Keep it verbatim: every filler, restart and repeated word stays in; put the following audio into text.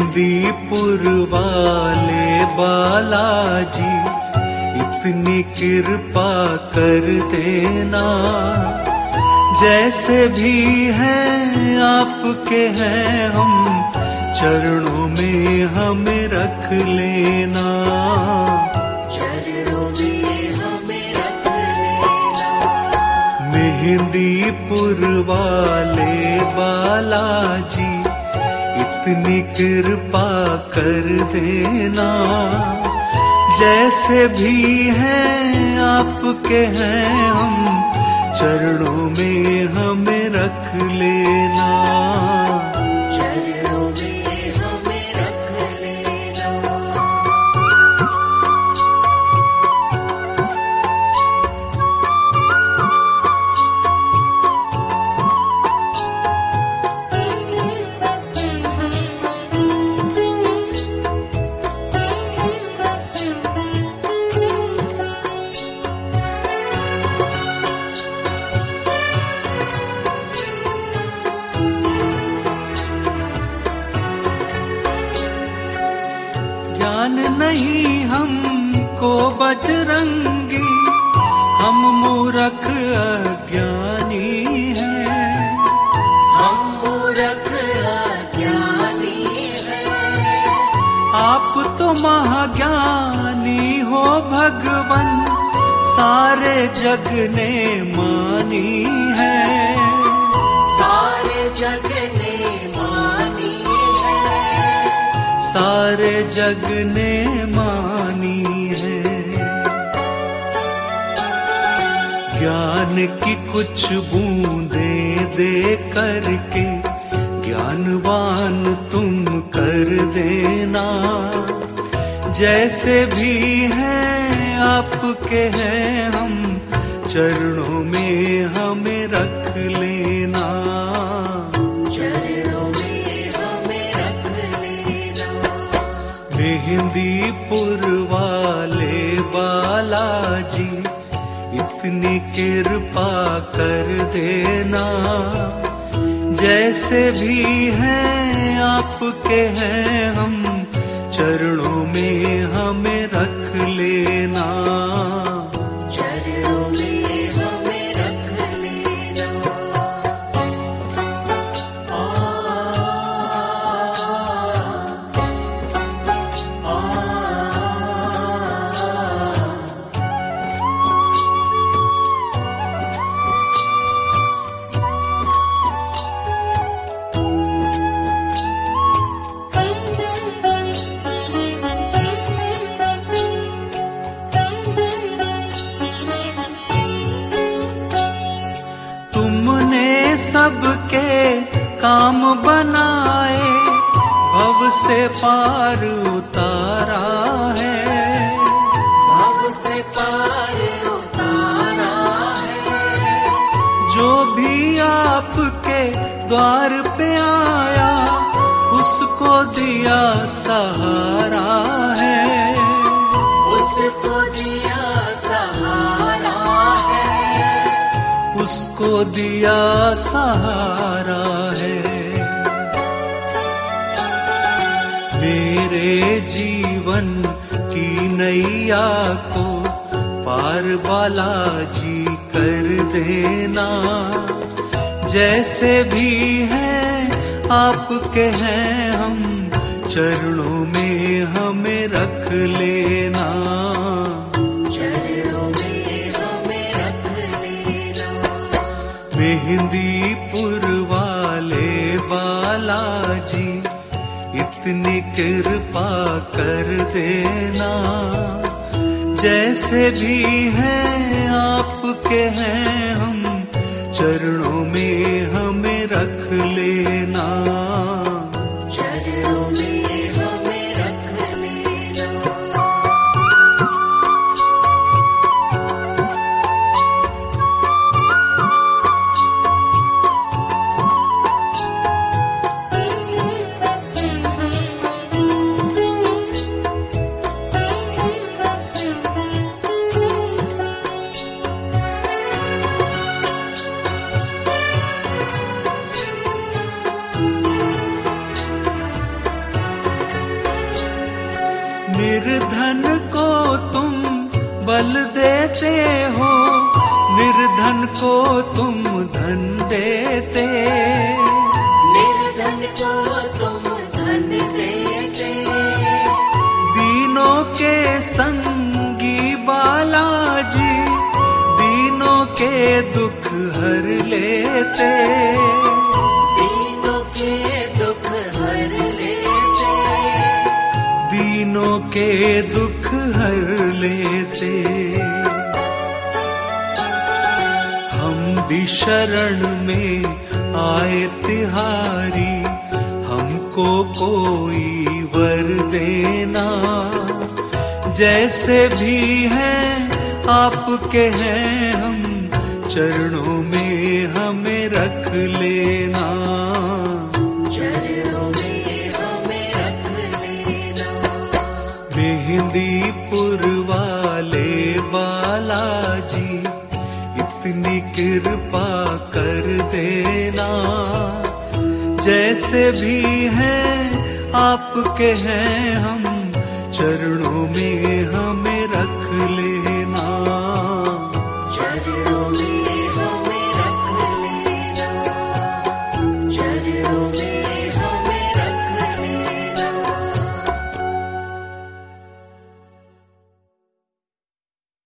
मेहंदीपुर वाले बालाजी इतनी कृपा कर देना, जैसे भी हैं आपके हैं हम, चरणों में हमें रख लेना, चरणों में हमें रख लेना। मेहंदीपुर वाले बालाजी इतनी कृपा कर देना, जैसे भी हैं आपके हैं हम, चरणों में हमें रख लेना, चरणों में हमें रख लेना। ज्ञान नहीं हमको बजरंगी, हम मूर्ख अज्ञानी हैं, हम मूर्ख अज्ञानी हैं। आप तो महाज्ञानी हो भगवन, सारे जग ने मानी है, सारे जग ने मानी है, सारे जग ने मानी है। ज्ञान की कुछ बूंदे दे करके ज्ञानवान तुम कर देना, जैसे भी हैं आपके हैं हम, चरणों में हमें रख लेना, चरणों में हमें रख लेना। मेहंदीपुर वाले बालाजी इतनी कृपा कर देना, जैसे भी हैं आपके हैं हम, चरणों में हमें रख लेना, चरणों में हमें रख लेना। आ, आ, तुमने सबके काम बनाए, भव से पार उतारा है, भव से पार उतारा है। जो भी आपके द्वार पे आया, उसको दिया सहारा है, उसको दिया सहारा है, उसको दिया सहारा है। मेरे जीवन की नैया को पार बालाजी कर देना, जैसे भी हैं आपके हैं हम, चरणों में हमें रख लेना, चरणों में हमें रख लेना। मेहंदीपुर वाले बालाजी इतनी कृपा कर देना, जैसे भी हैं आपके हैं हम, चरणों में हमें रख लेना, चरणों में हमें रख लेना। बल देते हो, निर्धन को तुम धन देते। निर्धन को तुम धन देते। दीनों के संगी बालाजी, दीनों के दुख हर लेते। दीनों के दुख हर लेते। दीनों के दुख हर लेते। हम भी शरण में आए तिहारी, हमको कोई वर देना। जैसे भी हैं आपके हैं हम, चरणों में हमें रख लेना। चरणों में हमें रख लेना। मेहंदीपुर वाले बालाजी, इतनी कृपा कर देना। जैसे भी हैं आपके हैं हम, चरणों में हम